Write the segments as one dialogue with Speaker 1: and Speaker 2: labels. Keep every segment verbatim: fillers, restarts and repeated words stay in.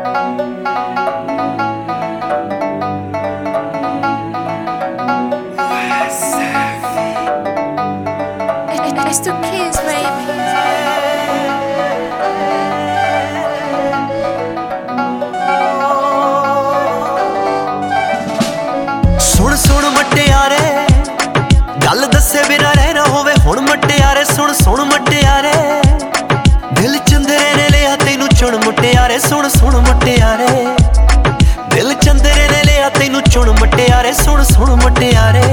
Speaker 1: It's two kids, baby.
Speaker 2: सुन सुन मटियारे गल दसे बिना रहना होवे हुण मटियारे सुन सुन मटियारे दिल चंदरे ने लिया तैनू चुन मटियारे सुन सुन मटियारे दिल चंदरे ने लिया तैनू चुन मटियारे सुन सुन मटियारे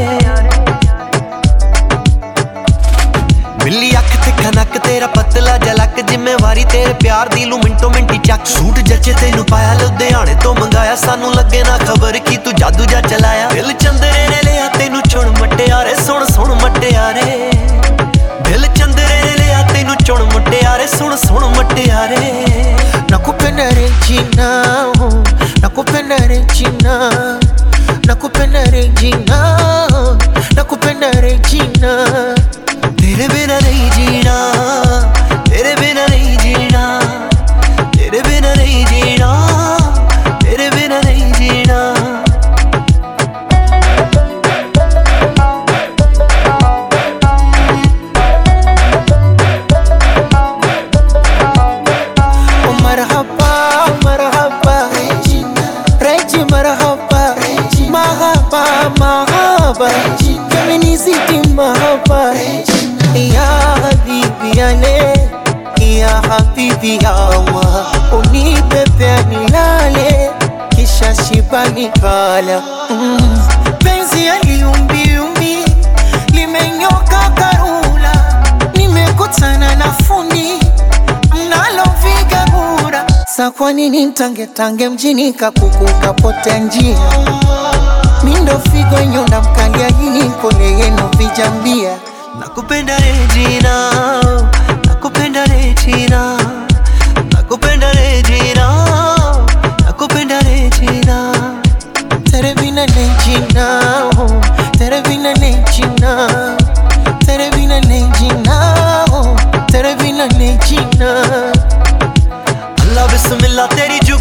Speaker 2: बिल्ली अख ते खनक तेरा पतला जलक जिम्मेवारी तेरे प्यार दी लू मिंटो मिंटी चक सूट जचे तैनू पाया लुधियाने तो मंगाया सानू लगे ना खबर की तू जादू जा चलाया दिल चंदरे ने लिया तैनू चुन मटियारे सुन सुन मटियारे दिल चंदरे ने लिया तैनू चुन मटियारे सुन सुन मटियारे
Speaker 3: nakupenda Regina nakupenda Regina nakupenda Regina nakupenda Regina
Speaker 2: तेरे बिना नहीं जीना तेरे बिना नहीं जीना तेरे बिना नहीं जीना तेरे बिना नहीं जीना
Speaker 3: oh marhaba marhaba Regina Regi marhaba marhaba marhaba feminiziti marhaba ya habibi yale ya habibi yawa unipepe nilale kisha shibani kala mm. penzi yaliumbiumbi limenyoka karula nimekutana na fundi mnaloviga bura sa kwa nini ntange tange mjini kakuku kapotea njia mindo figo nyonda mkalia hili pole yenu vijambia
Speaker 2: nakupenda Regina nakupenda Regina nakupenda Regina nakupenda Regina
Speaker 3: tere bina Regina tere bina Regina tere bina Regina tere bina Regina
Speaker 2: अल्लाह बिस्मिल्लाह तेरी